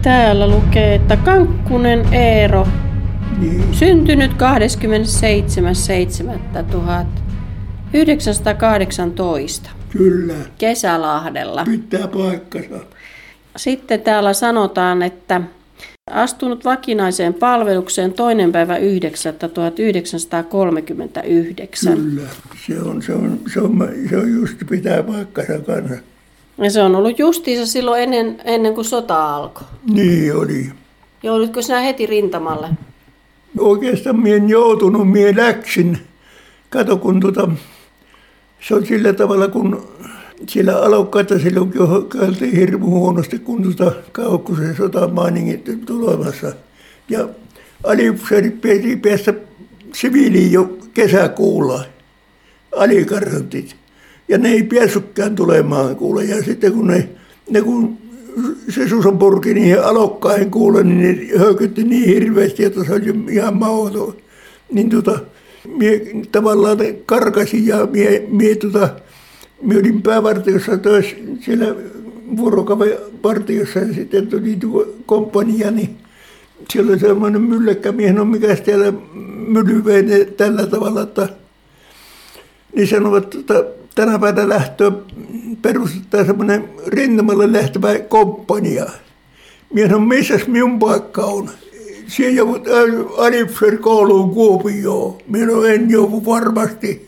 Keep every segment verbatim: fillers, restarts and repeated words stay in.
Täällä lukee, että Kankkunen Eero, Niin. syntynyt kahdeskymmenesseitsemäs seitsemättä tuhatyhdeksänsataakahdeksantoista, Kyllä, Kesälahdella. pitää paikkansa. Sitten täällä sanotaan, että astunut vakinaiseen palvelukseen toinen päivä yhdeksättä tuhatyhdeksänsataakolmekymmentäyhdeksän. Kyllä, se on, se on, se on, se on just pitää paikkansa kanssa. Ja se on ollut justiinsa silloin ennen, ennen kuin sota alkoi. Niin oli. Joudutko sinä heti rintamalle? Oikeastaan minä en joutunut, minä läksin. Kato, kun tota, se on sillä tavalla, kun siellä alokkaita silloin käytiin hirmu huonosti, kun tota Kaukkusen sotamainingit tulemassa. Ja aliupseerit piti päästä siviiliin jo kesäkuulla, alikarsantit. Ja ne ei päässytkään tulemaan kuule. Ja sitten kun ne, ne kun se Susan purki niihin alokkaihin kuule, niin ne höykytti niin hirveästi, että se oli ihan mahdoton. Niin tota, mie tavallaan karkasin ja mie, mie tota, mie olin päävartiossa töissä siellä vuorokavepartiossa ja sitten tuli tuo komppania, niin siellä oli sellainen mylläkkämiehen, no mikä siellä myllyveine tällä tavalla, että niin sanovat, että tänä päivänä lähtöä perustetaan semmoinen rintamalle lähtevä komppania. Minä sanon, missäs minun paikka on? Siellä joudut Alipser-kouluun Kuopioon. Minä en joudu varmasti.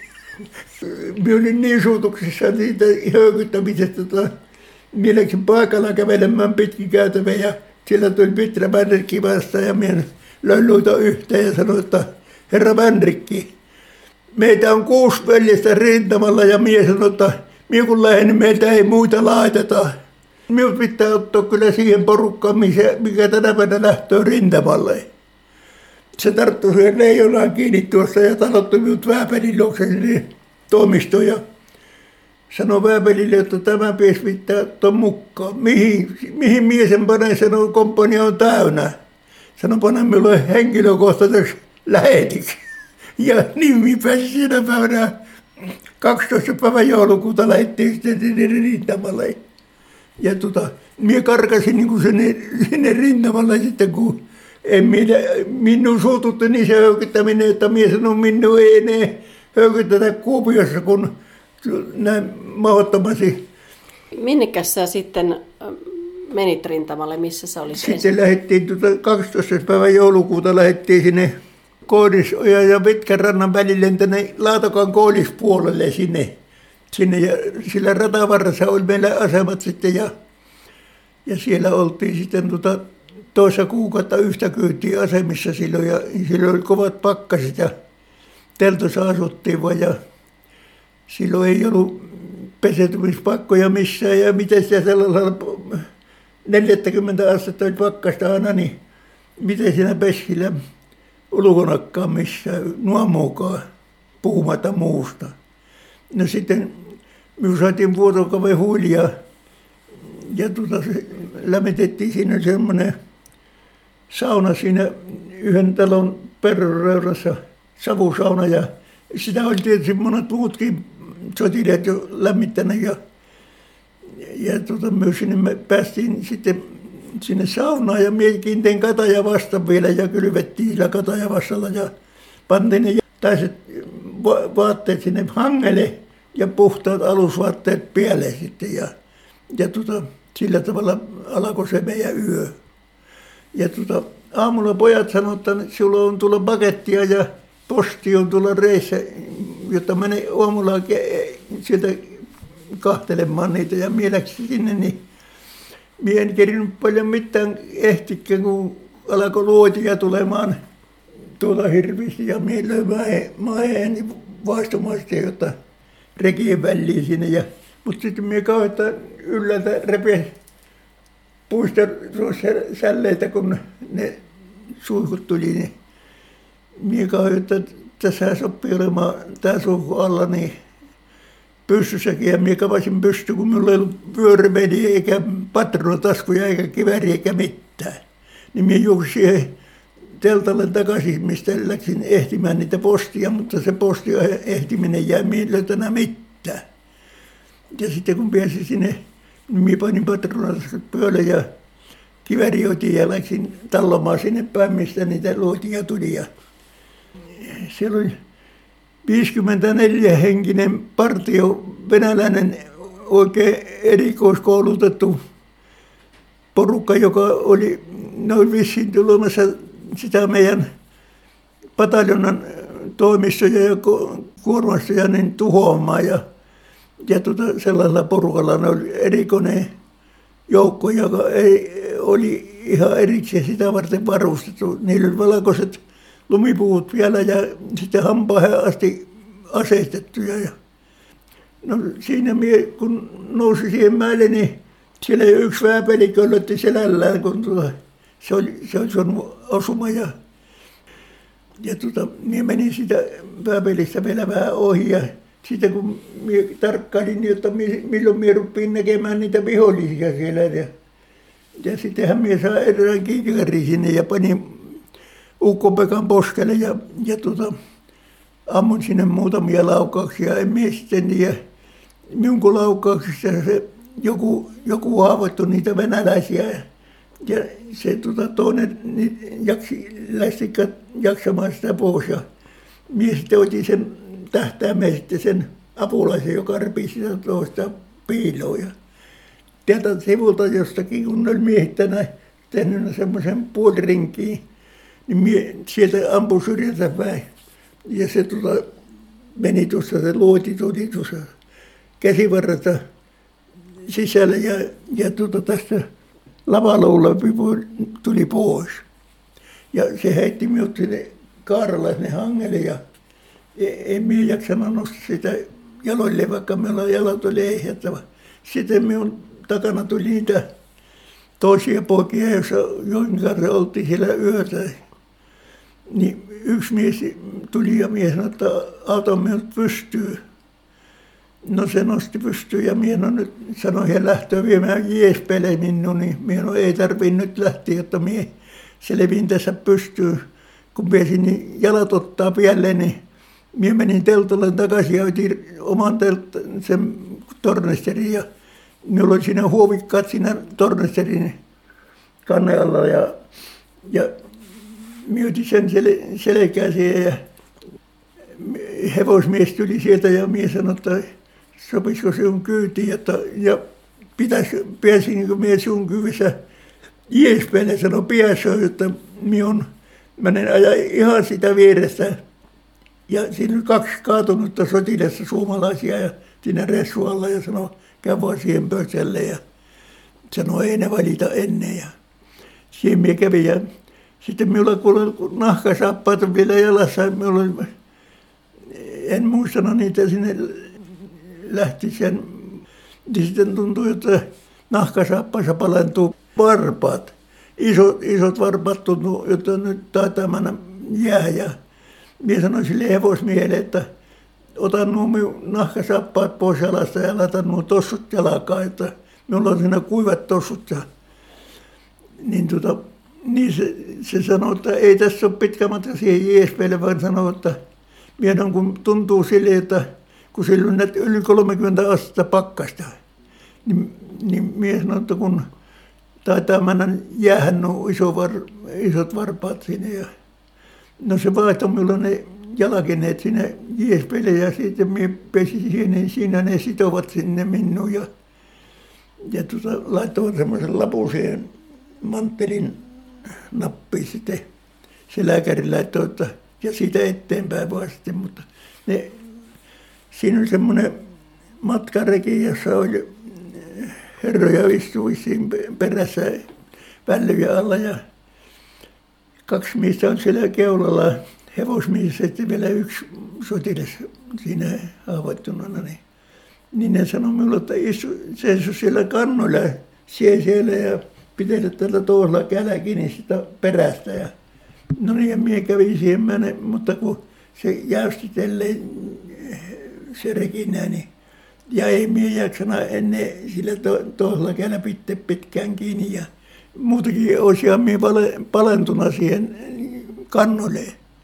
Minä olin niin suutuksissa siitä höykyttämisestä, että minä läksin paikalla kävelemään pitkin käytävää ja siellä tuli Pitra Vänrikki vastaan ja minä löin luita yhteen ja sanoin, että herra Vänrikki, meitä on kuusi veljestä rintamalla ja mies sanoi, että minä kun lähden, niin meiltä ei muita laiteta. Minut pitää ottaa kyllä siihen porukkaan, mikä tänä päivänä lähtee rintamalle. Se tarttui siihen leijonaan kiinni tuossa ja talottui minut Vääpelin luokse toimistoon ja sanoi Vääpelille, että tämä pies pitää ottaa mukaan. Mihin, mihin miesen panee, sanoi, komppania on täynnä. Sanoi, pane minulle henkilökohtaiseksi lähetiksi. Ja niin pääsi siinä päivänä kaksitoista päivä joulukuuta lähdettiin sitten sinne rintamalle. Ja tota, minä karkasin niin kuin sinne, sinne rintamalle sitten, kun en minä, minun suututti niin se höykyttäminen, että minä sanoin, minun ei enää höykytetä Kuopiossa, kun näin mahdottomasti. Minnekäs sä sitten menit rintamalle, missä sä olit? Sitten lähdettiin tuota kaksitoista päivä joulukuuta lähdettiin sinne Koodisoja ja Pitkänrannan välille tänne Laatokan Koillispuolelle sinne. sinne ja sillä ratavarrassa oli meillä asemat sitten ja, ja siellä oltiin sitten tuota toissa kuukautta yhtä kyytiä asemissa silloin ja silloin oli kovat pakkaset ja teltossa asuttiin vaan ja silloin ei ollut pesetymispakkoja missään ja miten sitä sellaisella neljäkymmentä astetta oli pakkasta aina, niin miten siinä peskillä ulkonakkaan missään, nuomuukaan, puhumatta muusta. No sitten me saatiin vuorokauden huilia ja tuota, lämmitettiin siinä semmoinen sauna siinä yhden talon perroreunassa, savusauna ja sitä oli tietysti monet muutkin sotilaat jo lämmittänyt ja, ja tuota, myös sinne me päästiin sitten sinne saunaan ja mietin tein kataja vasta vielä ja kylvettiin sillä kataja vastalla ja pantiin ne taiset vaatteet sinne hangelle ja puhtaat alusvaatteet päälle sitten ja, ja tota, sillä tavalla alkoi se meidän yö. Ja tota, aamulla pojat sanoivat, että sulla on tulla pakettia ja posti on tulla reissä, jotta menee aamulla sieltä kahtelemaan niitä ja mieläksi sinne, niin minä en kerinyt paljon mitään ehtikään, kun alkoi luotia tulemaan tuolla hirveästi ja minä löin maheeni vaistomasti, jotta rekien väliin sinne. Ja, mutta sitten minä kauan, että ylältä repe puista sälleitä, kun ne suihkut tuli, niin minä kauan, että tässä sopii olemaan tämä suihku alla, niin pyssyssäkin ja minä kavasin pystyyn, kun minulla ei ollut vyörymeni eikä patruunataskuja eikä kivääriä eikä mitään. Niin minä juoksin siihen teltalle takaisin, mistä läksin ehtimään niitä postia, mutta se posti ehtiminen jäi minä en löytänyt mitään. Ja sitten kun pääsin sinne, niin minä panin patruunataskut pöydälle ja kivääri otin ja läksin tallomaan sinne päin, mistä niitä luotia tuli. Ja siellä oli viisikymmentäneljä henkinen partio, venäläinen oikein erikoiskoulutettu porukka, joka oli noin vissiin tulemassa sitä meidän pataljonan toimistoja ja kuormastoja niin tuhoamaan. Ja, ja tuota, sellaisella porukalla ne oli erikoinen joukko, joka ei, oli ihan erikseen sitä varten varustettu. Niillä oli valkoiset lumipuvut vielä ja sitten hampaahan asti aseistettuja. Ja no siinä mie, kun nousi siihen mäelle, niin siellä yksi vääpeli köllötti selällään, kun tuota, se oli, se oli saanut osuma. Ja, ja tuota, mie menin sitä vääpelistä vielä vähän ohi. Ja sitten kun mie tarkkailin, niin, että milloin mie rupein näkemään niitä vihollisia siellä. Ja, ja sittenhän mie saa erään kiikari sinne ja panin Ukko-Pekan poskelle ja, ja tuota, ammun sinne muutamia laukauksia. En mie sitten tiedä, minun laukauksista se joku, joku haavoittui niitä venäläisiä. Ja, ja se tuota, toinen niin jaksi, lähti jaksamaan sitä pois. Ja mie sitten otin sen tähtäimeen sitten sen apulaisen, joka repisi sitä toista piiloa. Ja täältä sivulta jostakin, kun ne oli miehittänyt tehnyt semmoisen puolirinkiin, niin mie sieltä ampui syrjältä päin. Ja se tuota, meni tuossa, se luoti tuli tuossa käsivarresta sisälle ja, ja tuota, tästä lavaloulla tuli pois. Ja se heitti minut sinne Kaaralaisen hangelle ja en minä jaksanut nostaa sitä jaloille, vaikka meillä jalat oli ehjättävä. Sitten minun takana tuli niitä toisia poikia, joiden kanssa oltiin siellä yötä. Niin yksi mies tuli ja mies sanoi, että auta minut pystyy. No se nosti pystyyn ja minä nyt sanoin, että lähtee viemään Jeespele minun, niin minä ei tarvitse nyt lähteä, jotta minä selvin tässä pystyyn. Kun pääsin, niin jalat ottaa pielleen, niin minä menin teltalle takaisin ja otin oman telt- sen tornesterin ja minulla oli siinä huovikkaat siinä tornesterin kannen alla ja, ja minä otin sen sel- selkää siihen ja hevosmies tuli sieltä ja minä sanoin, että sopisiko sinun kyytiin, että, ja pitäisi, pääsinkö minä sinun kyydessä Jeespeelle, sanoi päässä, että minä on, menen ajaa ihan sitä vierestä. Ja siinä oli kaksi kaatunutta sotilassa suomalaisia ja siinä ressualla ja sanoi, käy vaan siihen pöydälle ja sanoi, ei ne valita ennen. Ja siihen minä kävin ja sitten minulla kun nahkasaappaat on vielä jalassa, minulla oli, en muistanut niitä sinne lähti sen, niin sitten tuntui, että nahkasaappaissa palentuu varpaat. Isot, isot varpaat tuntuu, että nyt taitaa mennä jää. Ja minä sanoin sille hevosmiehelle, että otan nuo minun nahkasaappaat pois jalasta ja laitan nuo tossut jalkaan, että minulla on siinä kuivat tossut. Ja, niin tota, niin se, se sanoi, että ei tässä ole pitkä matka siihen Jeespeelle, vaan sanoi, että minä on, kun tuntuu sille, että kun sillä on yli kolmekymmentä astetta pakkasta, niin, niin minä sanoin, että kun taitaa mennä jäähän nuo iso var, isot varpaat sinne. Ja no se vaihtoi minulla ne jalkineet sinne Jeespeelle ja sitten minä pesin siihen, niin siinä ne sitovat sinne minun ja, ja tuota, laittoivat semmoisen lapun siihen manttelin nappiin sitten. Se lääkäri laittoi, että ja siitä eteenpäin vaan sitten, mutta ne, siinä oli semmoinen matkareki, jossa oli herroja istui siinä perässä vällyjä alla ja kaksi miestä on siellä keulalla hevosmies, sitten vielä yksi sotilas siinä haavoittunut. Niin, niin ne sanoi minulle, että istu, seiso siellä kannoilla, sie siellä ja pitele tällä toisella kädellä kiinni sitä perästä. Ja, no niin, ja minä kävin siihen mennä, mutta kun se jäysti tälleen se rekinä, niin ja ei minä jaksana ennen sillä to, toisella kädellä pitää pitkään kiinni ja muutakin olisin minä palentuna siihen kannolle.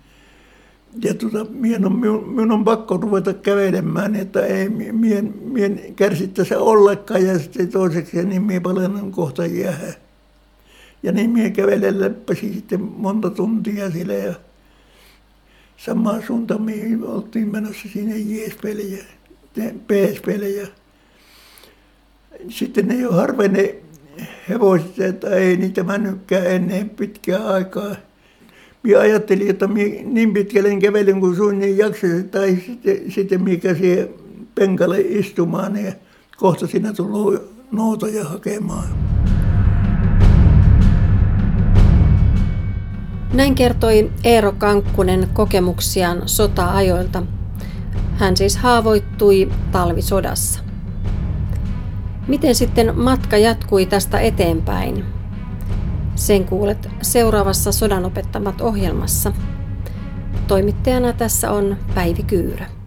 Ja tuota, minun, on, minun on pakko ruveta kävelemään, että ei minä, minä kärsi tässä ollenkaan ja sitten toiseksi, niin minä palennan kohta jäähän. Ja niin minä kävelen läppäsin sitten monta tuntia siellä ja samaan suuntaan mihin oltiin menossa siinä J S P:lle ja P S P:lle. Ja sitten ne jo harvene hevoset, että ei niitä mennytkään ennen pitkää aikaa. Minä ajattelin, että minä niin pitkälle kävelin kuin suinnin jaksasin, tai sitten, sitten minä käsin penkalle istumaan ja kohta siinä tullut noutoja hakemaan. Näin kertoi Eero Kankkunen kokemuksiaan sota-ajoilta. Hän siis haavoittui talvisodassa. Miten sitten matka jatkui tästä eteenpäin? Sen kuulet seuraavassa Sodan opettamat -ohjelmassa. Toimittajana tässä on Päivi Kyyrö.